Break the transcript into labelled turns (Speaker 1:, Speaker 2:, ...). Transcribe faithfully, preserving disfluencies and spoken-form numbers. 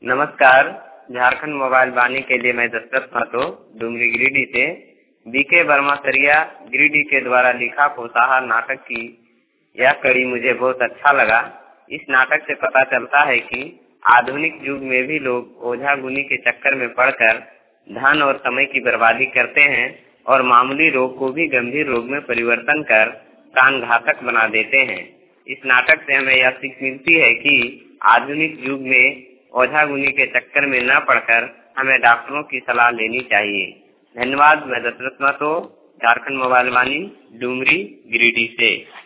Speaker 1: नमस्कार। झारखंड मोबाइल वाणी के लिए मैं दशरथ महतो डुमरी गिरिडीह से बीके वर्मा सरिया गिरिडीह के द्वारा लिखा पोषाहार नाटक की यह कड़ी मुझे बहुत अच्छा लगा। इस नाटक से पता चलता है कि आधुनिक युग में भी लोग ओझा गुनी के चक्कर में पड़कर धन और समय की बर्बादी करते हैं और मामूली रोग को भी गंभीर रोग में परिवर्तन कर प्राण घातक बना देते हैं। इस नाटक से हमें यह सीख मिलती है कि आधुनिक युग में ओझा गुनी के चक्कर में न पड़कर हमें डॉक्टरों की सलाह लेनी चाहिए। धन्यवाद। मैं दशरथ महतो, झारखंड मोबाइल वाणी, डुमरी गिरिडीह से।